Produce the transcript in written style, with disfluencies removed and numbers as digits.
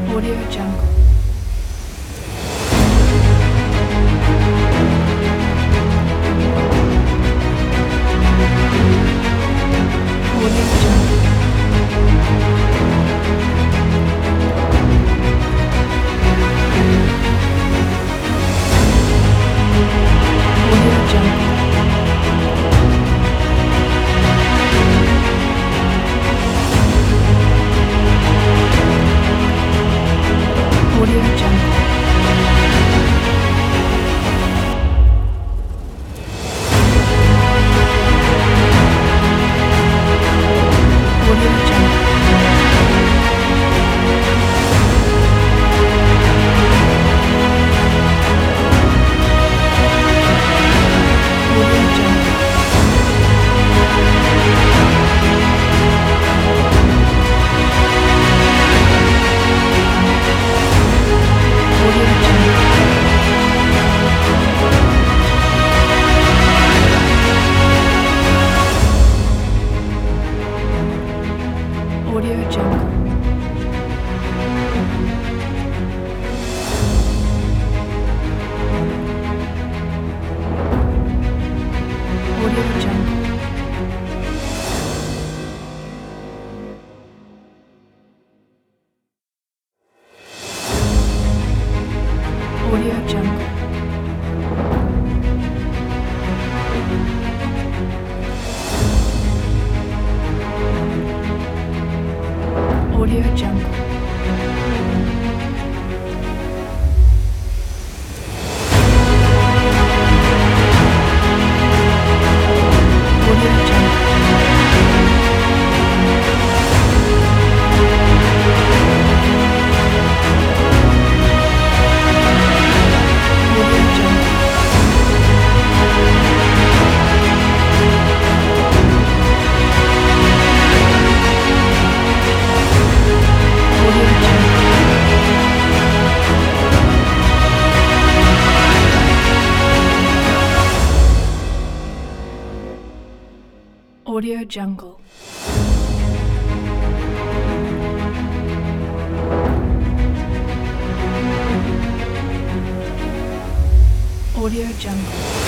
Audio Jungle. Audio Jungle. Audio Jungle. Audio Jungle. Audio Jungle. Audio Jungle. Audio Jungle. Audio Jungle. Audio Jungle. Audio Jungle. Audio Jungle. Audio Jungle. Audio Jungle. Audio Jungle. Audio Jungle. Audio Jungle.